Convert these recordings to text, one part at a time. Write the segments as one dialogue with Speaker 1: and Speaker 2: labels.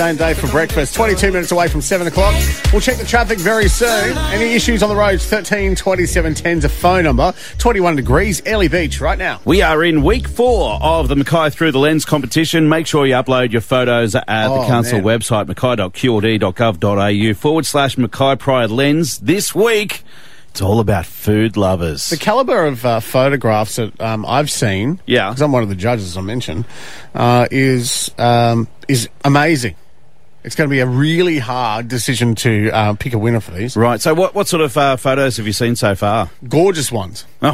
Speaker 1: Jane and Dave for breakfast. 22 minutes away from 7 o'clock. We'll check the traffic very soon. Any issues on the roads? 13 27 10's a phone number. 21 degrees, Airlie Beach right now.
Speaker 2: We are in week 4 of the Mackay Through the Lens competition. Make sure you upload your photos at the council website, mackay.qld.gov.au /Mackay Pride Lens. This week, it's all about food lovers.
Speaker 1: The calibre of photographs that I've seen, because I'm one of the judges, as I mentioned, is amazing. It's going to be a really hard decision to pick a winner for these.
Speaker 2: Right. So what sort of photos have you seen so far?
Speaker 1: Gorgeous ones. And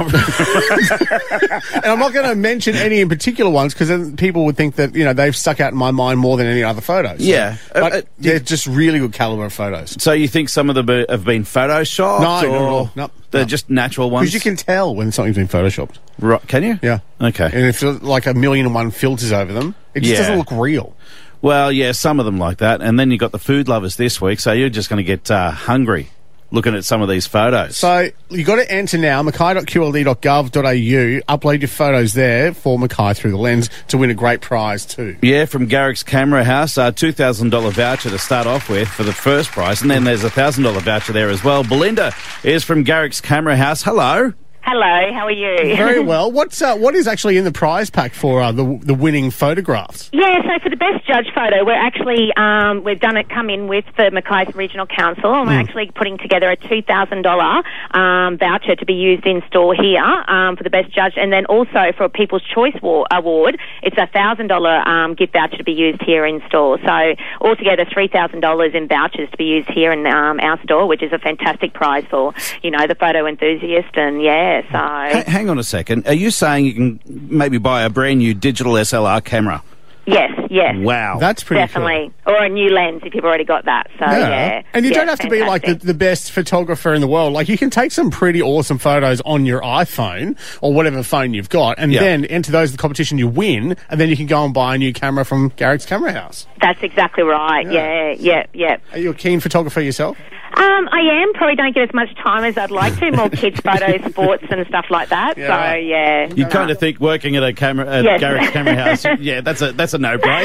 Speaker 1: I'm not going to mention any in particular ones because then people would think that, they've stuck out in my mind more than any other photos.
Speaker 2: Yeah.
Speaker 1: But they're just really good calibre of photos.
Speaker 2: So you think some of them have been photoshopped?
Speaker 1: No, not at all. No.
Speaker 2: They're just natural ones?
Speaker 1: Because you can tell when something's been photoshopped.
Speaker 2: Right. Can you?
Speaker 1: Yeah.
Speaker 2: Okay.
Speaker 1: And if like 1,000,001 filters over them, it just doesn't look real.
Speaker 2: Well, yeah, some of them like that. And then you got the food lovers this week, so you're just going to get hungry looking at some of these photos.
Speaker 1: So you got to enter now, mackay.qld.gov.au, upload your photos there for Mackay Through the Lens to win a great prize too.
Speaker 2: Yeah, from Garrick's Camera House, a $2,000 voucher to start off with for the first prize, and then there's a $1,000 voucher there as well. Belinda is from Garrick's Camera House. Hello.
Speaker 3: Hello, how are you?
Speaker 1: Very well. What is actually in the prize pack for the winning photographs?
Speaker 3: Yeah, so for the best judge photo, we're actually we've done it come in with the Mackay Regional Council, and we're actually putting together a $2,000 voucher to be used in store here for the best judge, and then also for a People's Choice Award, it's a $1,000 gift voucher to be used here in store. So altogether $3,000 in vouchers to be used here in our store, which is a fantastic prize for the photo enthusiast, and So
Speaker 2: hang on a second. Are you saying you can maybe buy a brand new digital SLR camera?
Speaker 3: Yes.
Speaker 2: Wow.
Speaker 1: That's pretty
Speaker 3: definitely cool. Or a new lens if you've already got that. So yeah.
Speaker 1: And you don't have to be like the best photographer in the world. Like you can take some pretty awesome photos on your iPhone or whatever phone you've got and then enter those in the competition, you win, and then you can go and buy a new camera from Garrick's Camera House.
Speaker 3: That's exactly right. Yeah.
Speaker 1: Are you a keen photographer yourself?
Speaker 3: I am. Probably don't get as much time as I'd like to. More kids' photos, sports and stuff like that.
Speaker 2: You kind of think working at Garrick's Camera House, that's a no-brainer.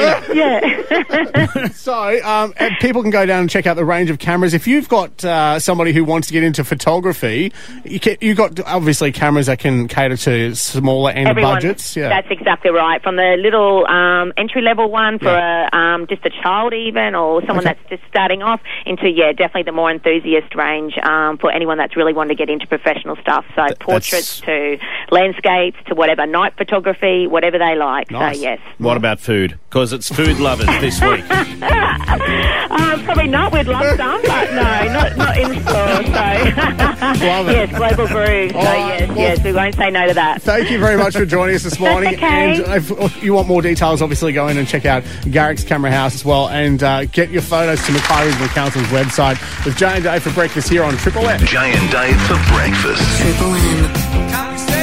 Speaker 1: So people can go down and check out the range of cameras. If you've got somebody who wants to get into photography, you've got obviously cameras that can cater to smaller end budgets. Yeah,
Speaker 3: that's exactly right. From the little entry-level one for just a child even, or someone that's just starting off, into definitely the more enthusiast range for anyone that's really wanting to get into professional stuff. So portraits to landscapes to whatever, night photography, whatever they like.
Speaker 1: Nice.
Speaker 3: So yes.
Speaker 2: What about food? Because it's food lovers this week.
Speaker 3: Probably not. We'd love some, but no, not in store. So
Speaker 1: love it.
Speaker 3: Yes, Global Brew. So yes, we won't say no to that.
Speaker 1: Thank you very much for joining us this morning.
Speaker 3: Okay.
Speaker 1: And if you want more details, obviously go in and check out Garrick's Camera House as well, and get your photos to Mackay Regional Council's website. With Jay and Dave for breakfast here on Triple M.
Speaker 4: Jay and Dave for breakfast.
Speaker 5: Triple M.